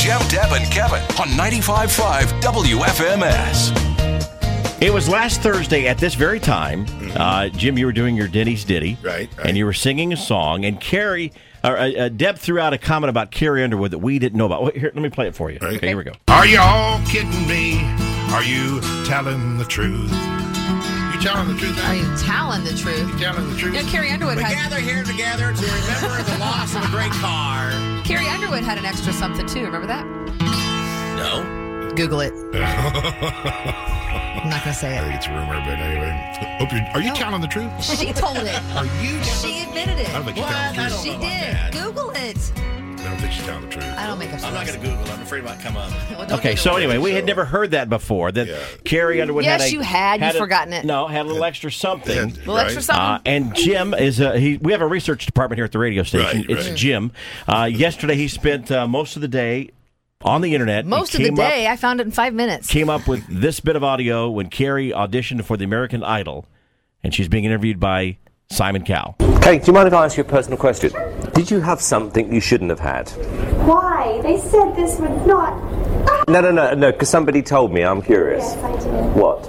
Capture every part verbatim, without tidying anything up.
Jim, Deb, and Kevin on ninety-five point five W F M S. It was last Thursday at this very time, Mm-hmm. uh, Jim, you were doing your Denny's Ditty. Right, right. And you were singing a song, and Carrie, uh, uh, Deb threw out a comment about Carrie Underwood that we didn't know about. Well, here, let me play it for you. Right. Okay, here we go. Are you all kidding me? Are you telling the truth? You telling the truth? Are you telling the truth? You telling the truth? You know, Carrie Underwood We had gather here together to remember the loss of a great car. Carrie Underwood had an extra something too. Remember that? No. Google it. I'm not going to say I it. think it's a rumor, but anyway. Hope you're, are you No. telling the truth? She told it. Are you? She admitted it. I don't think What? she's telling the I truth. don't She know about did. that. Google it. I don't think she's telling the truth. I don't make up I'm not stories. going to Google. I'm afraid it might come up. Well, don't Okay, do so it. anyway, we had never heard that before. That Yeah. Carrie Underwood Yes, had a, you had. You've a- forgotten it. No, had a little extra something. Yeah, Little right? extra something. Uh, and Jim is a, he. We have a research department here at the radio station. Right, it's right. Jim. Uh, yesterday, he spent uh, most of the day on the internet. Most He of the came up- day, I found it in five minutes. came up with this bit of audio when Carrie auditioned for the American Idol, and she's being interviewed by Simon Cowell. Kate, do you mind if I ask you a personal question? Did you have something you shouldn't have had? Why? They said this would not. No, no, no, no, because somebody told me. I'm curious. Yes, I did. What?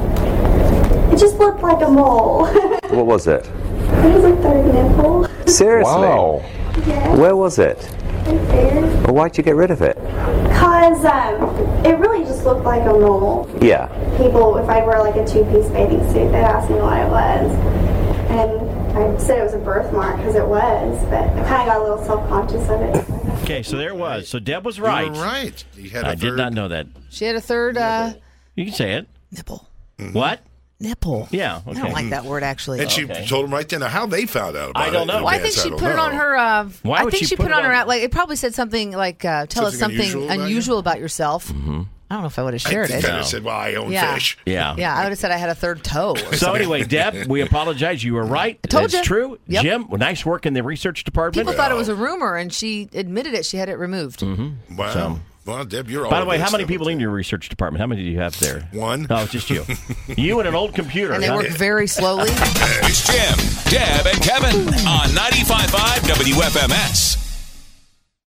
It just looked like a mole. What was it? It was a third nipple. Seriously? Yeah. Where was it? Right there. Well, why'd you get rid of it? Cause um, it really just looked like a mole. Yeah. People, if I wear like a two-piece bathing suit, they'd ask me what it was, and I said it was a birthmark because it was, but I kind of got a little self-conscious of it. Okay, so there it was. So Deb was You right. were right. You had a I did third- not know that. She had a third uh, You can say it. nipple. What? Nipple. Yeah. Okay. I don't like that word, actually. And she Okay. told him right then. Now, how they found out about I don't it know. in Well, I think advance, she don't put it on know. her. Uh, Why I would think she she put put it it on her. on- out- Like it probably said something like, uh, "Tell us Something something unusual unusual, about about, yourself." Mm-hmm. I don't know if I would have I shared think it. I would said, well, I own Yeah. fish. Yeah. Yeah, I would have said I had a third toe. or So something. anyway, Deb, we apologize. You were right. I told It's you. true. Yep. Jim, well, nice work in the research department. People thought it was a rumor, and she admitted it. She had it removed. Wow. So- Well, Deb, you're all By the way, over how this many stuff. people in your research department? How many do you have there? One. No, it's just you. You and an old computer. And they huh? work very slowly. It's Jim, Deb, and Kevin on ninety-five point five W F M S.